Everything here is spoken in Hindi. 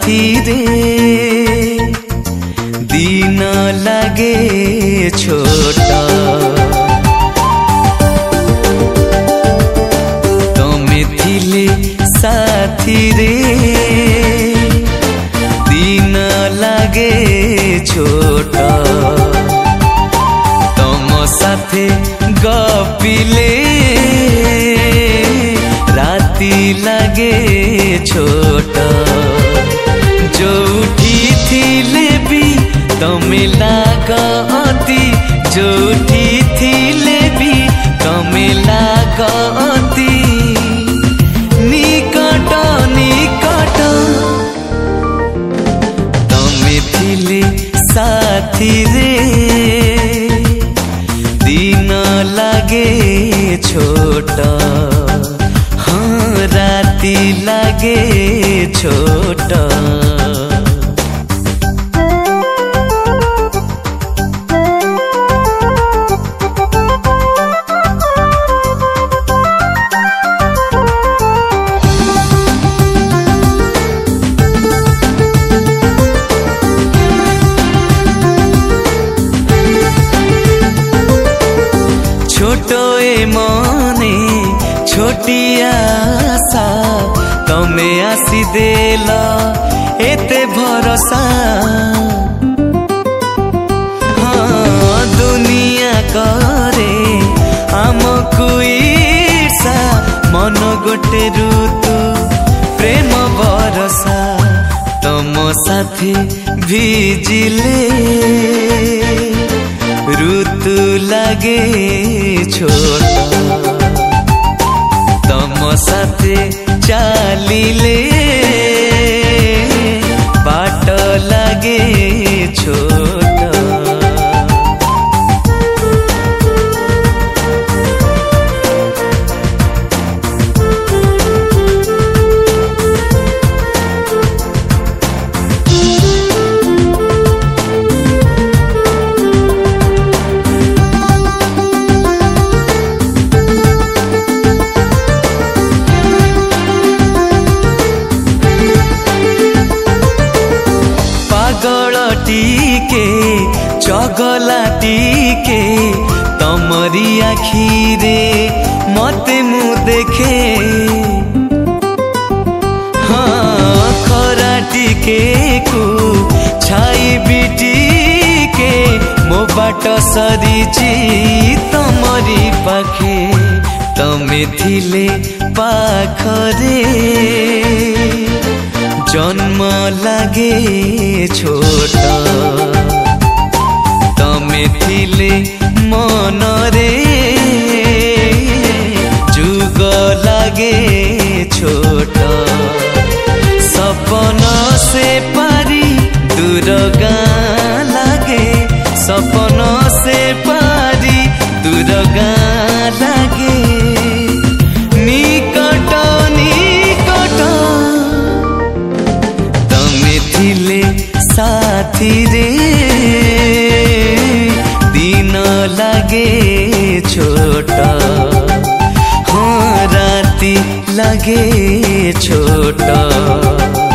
साथी रे दिन लागे छोटा तमे थिले साथी रे दिन लागे छोटा तम साथे गपिले राती लागे छोटा जोठी थिले भी तमे लागती जोठी थिले भी तमे लागती निकट निकट तमे थिले साथी रे दिन लागे छोटा हाँ राती लागे छोटा छोटो ए मने छोटिया आशा तमे आसी देला एते भरोसा हाँ दुनिया करे आमको ईर्षा मन गोटे ऋतु प्रेम बरसा तम साथी भिजिले ऋतु लागे छोटा तम साथे चालिले बाट लागे छोटा टीके चगला टीके तमरी आखिरे मते मु देखे हाँ खरा टीके को छाई बिटीके मो बाट सरीची तमरी पाखे तमे थिले पाखरे जन्म लागे छोटा तमे थिले मनरे जुग लागे छोटा सपन से पारी दूर गाँ लागे सपन से पारी दूर गाँ लागे निकट निकट थिले साथी रे दिन लागे छोटा हाँ राती लागे छोटा।